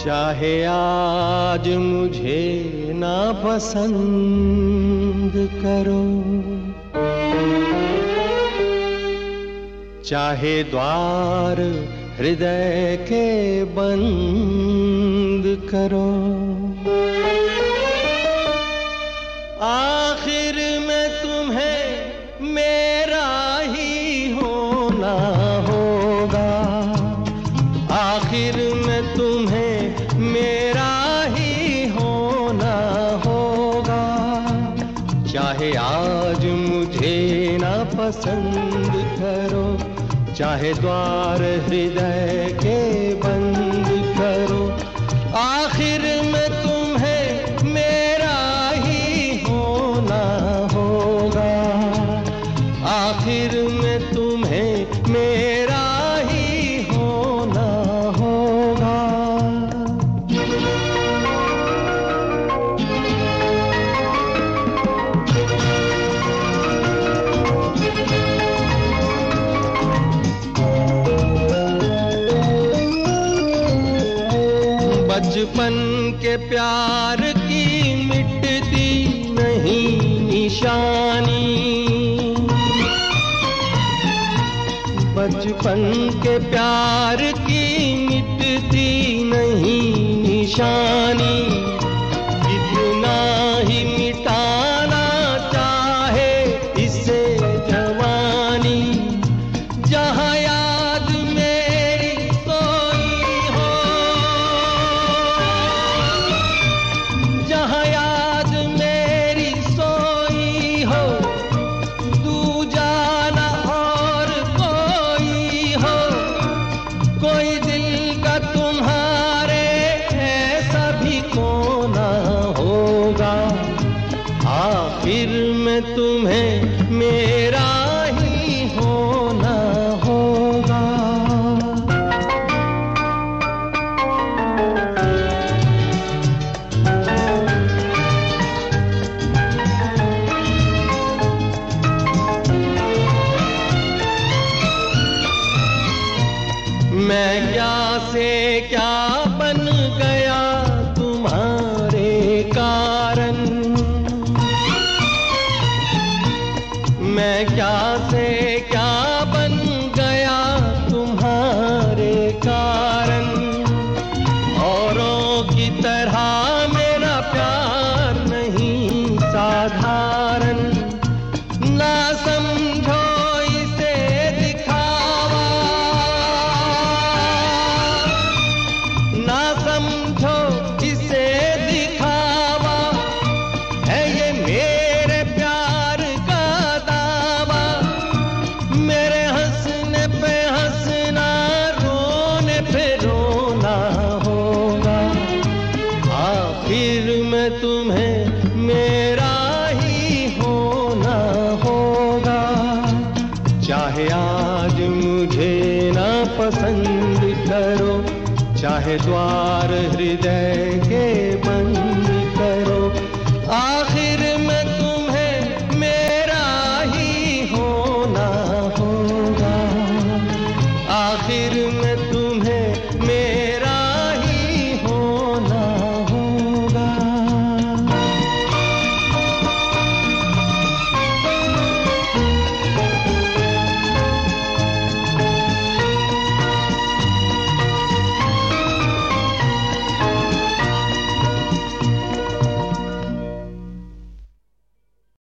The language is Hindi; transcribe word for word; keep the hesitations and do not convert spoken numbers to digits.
चाहे आज मुझे ना पसंद करो, चाहे द्वार हृदय के बंद करो, आखिर में तुम्हें मेरा ही होना होगा, आखिर में तुम्हें मेरा ही होना होगा। चाहे आज मुझे ना पसंद करो, चाहे द्वार हृदय के बंद करो, आखिर में तुम्हें मेरा ही होना होगा, आखिर में तुम्हें मेरा ही होना होगा। बचपन के प्यार की मिटती नहीं निशानी, बचपन के प्यार की मिटती नहीं निशानी, कितना ही मिटाना चाहे इसे जवानी, जहाँ याद मेरी सोई हो, जहाँ याद मेरी सोई हो, दूजा ना और कोई हो, कोई दिल का तुम्हारे ऐसा भी कोना होगा, आखिर में तुम्हें मेरा ही होना होगा। मैं क्या से क्या बन गया तुम्हारे कारण, मैं क्या से क्या बन गया तुम्हारे कारण, औरों की तरह मेरा प्यार नहीं साधारण, ना समझो इसे दिखावा, ना समझो इसे दिखावा, है ये मेरे प्यार का दावा, मेरे हंसने पे हंसना, रोने पे रोना होगा, आखिर में तुम्हें मेरा ही होना होगा। चाहे आज मुझे ना पसंद करो, चाहे द्वार हृदय के